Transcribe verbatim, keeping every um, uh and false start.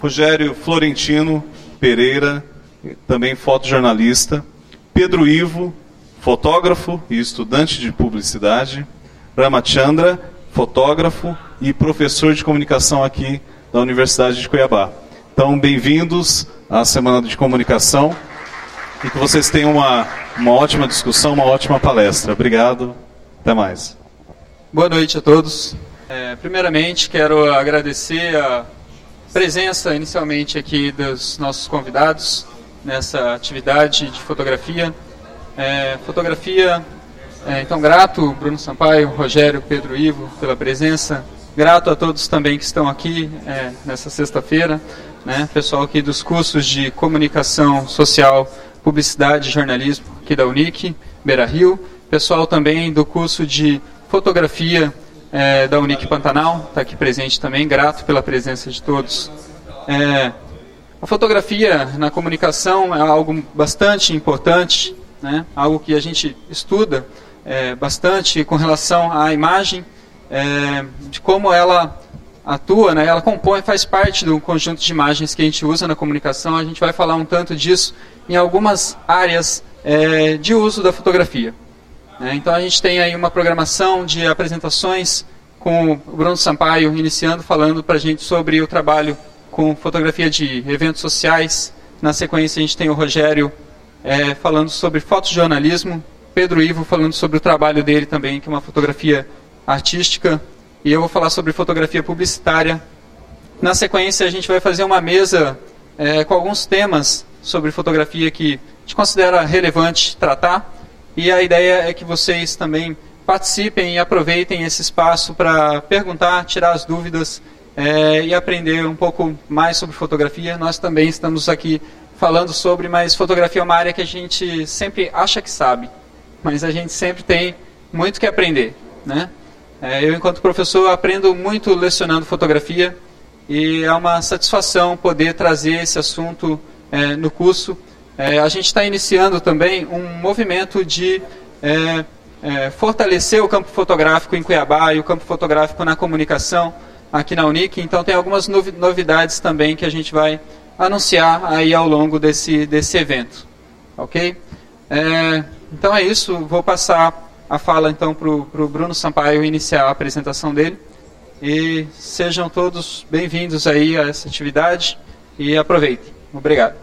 Rogério Florentino Pereira, também fotojornalista. Pedro Ivo, fotógrafo e estudante de publicidade. Ramachandra, fotógrafo e professor de comunicação aqui da Universidade de Cuiabá. Então, bem-vindos à Semana de Comunicação e que vocês tenham uma, uma ótima discussão, uma ótima palestra. Obrigado, até mais. Boa noite a todos. É, primeiramente, quero agradecer a presença inicialmente aqui dos nossos convidados nessa atividade de fotografia. É, fotografia, é, então grato Bruno Sampaio, Rogério, Pedro Ivo pela presença, grato a todos também que estão aqui é, nessa sexta-feira, né, pessoal aqui dos cursos de comunicação social, publicidade e jornalismo aqui da Unic, Beira Rio, pessoal também do curso de fotografia é, da Unic Pantanal, está aqui presente também, grato pela presença de todos. É, a fotografia na comunicação é algo bastante importante, né, algo que a gente estuda é, bastante com relação à imagem, é, de como ela atua, né, ela compõe, faz parte do conjunto de imagens que a gente usa na comunicação. A gente vai falar um tanto disso em algumas áreas é, de uso da fotografia. É, então a gente tem aí uma programação de apresentações com o Bruno Sampaio iniciando, falando para a gente sobre o trabalho com fotografia de eventos sociais. Na sequência a gente tem o Rogério É, falando sobre fotojornalismo, Pedro Ivo falando sobre o trabalho dele também, que é uma fotografia artística, e eu vou falar sobre fotografia publicitária. Na sequência a gente vai fazer uma mesa é, com alguns temas sobre fotografia que a gente considera relevante tratar, e a ideia é que vocês também participem e aproveitem esse espaço para perguntar, tirar as dúvidas é, e aprender um pouco mais sobre fotografia. Nós também estamos aqui falando sobre, mas fotografia é uma área que a gente sempre acha que sabe, mas a gente sempre tem muito que aprender, né? É, eu, enquanto professor, aprendo muito lecionando fotografia e é uma satisfação poder trazer esse assunto é, no curso. É, a gente está iniciando também um movimento de é, é, fortalecer o campo fotográfico em Cuiabá e o campo fotográfico na comunicação aqui na Unic, então tem algumas novidades também que a gente vai anunciar aí ao longo desse, desse evento, ok? É, então é isso, vou passar a fala então para o Bruno Sampaio iniciar a apresentação dele, e sejam todos bem-vindos aí a essa atividade e aproveitem. Obrigado.